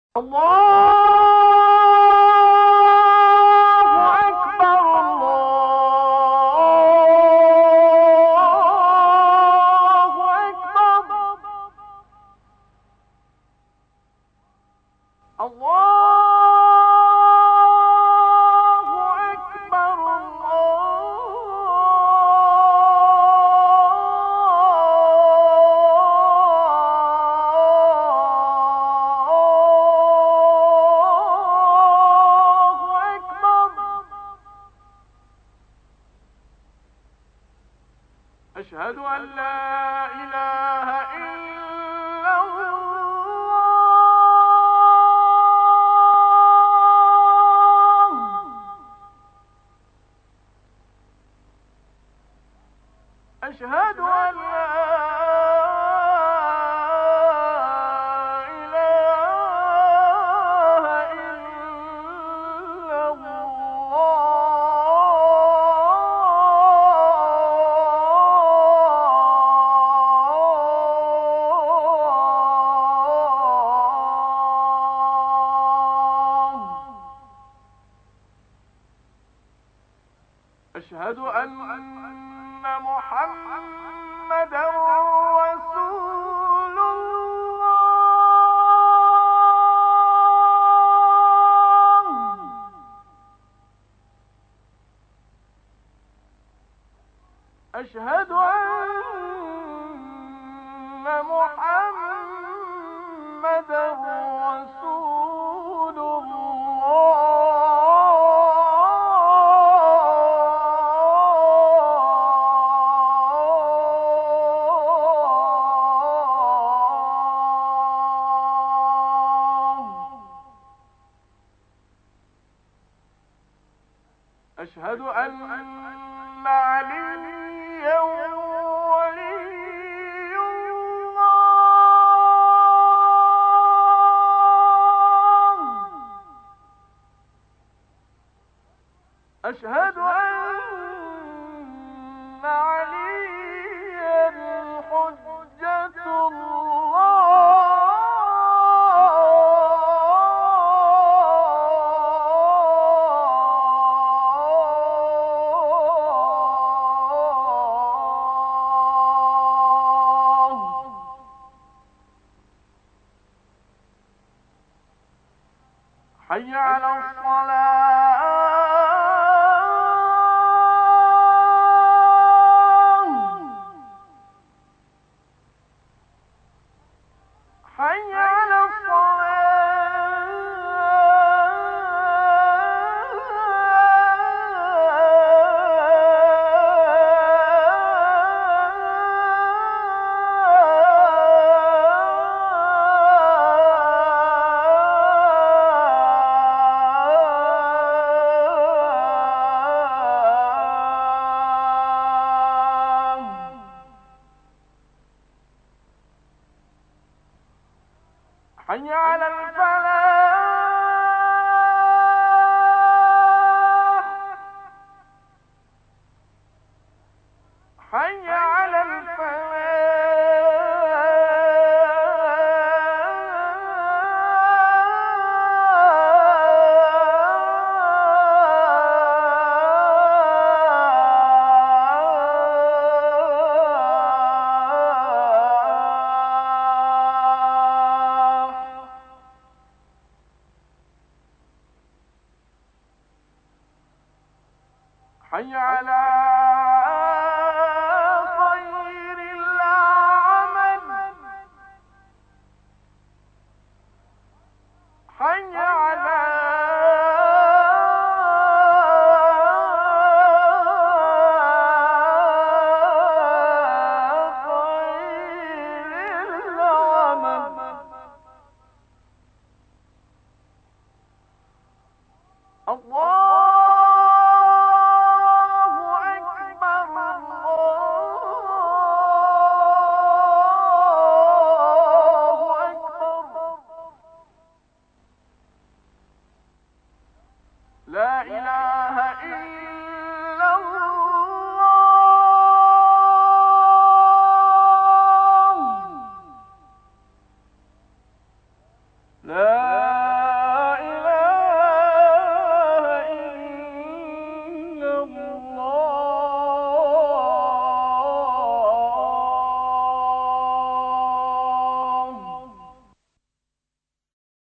الله أكبر الله أكبر الله أكبر الله أكبر. أشهد أن لا إله إلا الله. أشهد أن لا إله إلا الله. أشهد أن محمدا رسول الله. أشهد أن محمدا رسول الله. أشهد أن عليا ولي الله. أشهد أن عليا حجة الله. حي على الصلاة. حي على الصلاة. حي على الفلاح. حي على الفلاح. حي على خير العمل. حي على خير العمل. الله أكبر الله أكبر. لا إله إلا الله. لا